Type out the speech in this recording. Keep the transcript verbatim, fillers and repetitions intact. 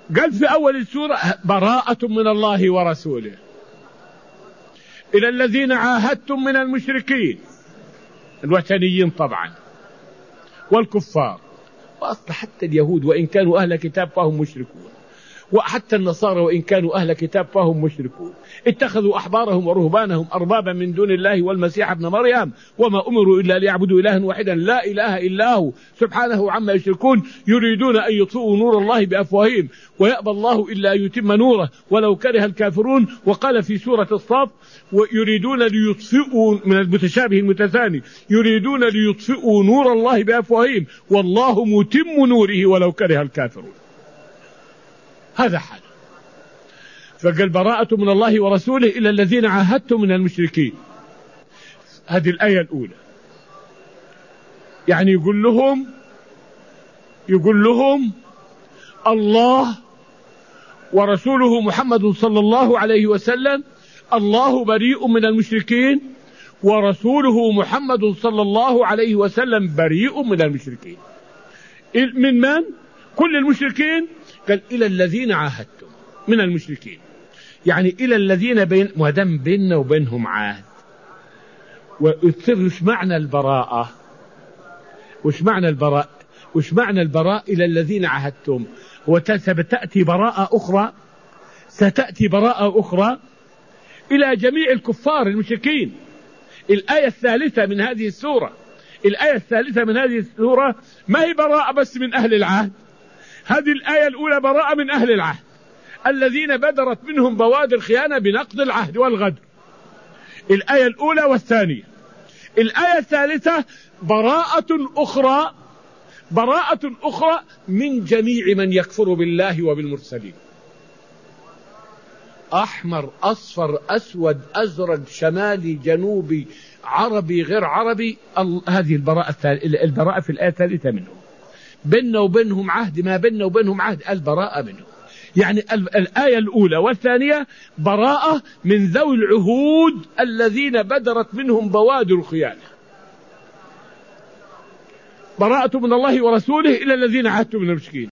قال في أول السورة براءة من الله ورسوله إلى الذين عاهدتم من المشركين الوثنيين طبعا والكفار، وأصل حتى اليهود وإن كانوا أهل كتاب فهم مشركون، وحتى النصارى وإن كانوا أهل كتاب فهم مشركون، اتخذوا أحبارهم ورهبانهم أربابا من دون الله والمسيح ابن مريم وما أمروا إلا ليعبدوا إلها واحدا لا إله إلا هو سبحانه عما يشركون، يريدون أن يطفئوا نور الله بأفواههم ويأبى الله إلا يتم نوره ولو كره الكافرون. وقال في سورة الصاف ويريدون ليطفئوا من المتشابه المتثاني، يريدون ليطفئوا نور الله بأفواههم والله متم نوره ولو كره الكافرون. هذا حال. فقال براءة من الله ورسوله إلى الذين عاهدتم من المشركين. هذه الآية الأولى، يعني يقول لهم يقول لهم الله ورسوله محمد صلى الله عليه وسلم، الله بريء من المشركين ورسوله محمد صلى الله عليه وسلم بريء من المشركين. من من؟ كل المشركين. قال إلى الذين عاهدتم من المشركين، يعني إلى الذين بين ودم بيننا وبينهم عهد. وش معنى البراءة؟ وش معنى البراء؟ وش معنى البراء إلى الذين عاهدتم؟ وستأتي براءة أخرى، ستأتي براءة أخرى إلى جميع الكفار المشركين. الآية الثالثة من هذه السورة، الآية الثالثة من هذه السورة ما هي براءة بس من أهل العهد، هذه الآية الأولى براءة من أهل العهد الذين بدرت منهم بوادر الخيانة بنقض العهد والغدر، الآية الأولى والثانية. الآية الثالثة براءة أخرى، براءة أخرى من جميع من يكفر بالله وبالمرسلين، أحمر أصفر أسود أزرق شمالي جنوبي عربي غير عربي. هذه البراءة البراءة في الآية الثالثة منهم. بيننا وبينهم عهد، ما بيننا وبينهم عهد، البراءة منهم. يعني الآية الأولى والثانية براءة من ذوي العهود الذين بدرت منهم بوادر الخيانة. براءة من الله ورسوله إلى الذين عاهدتم من المشركين.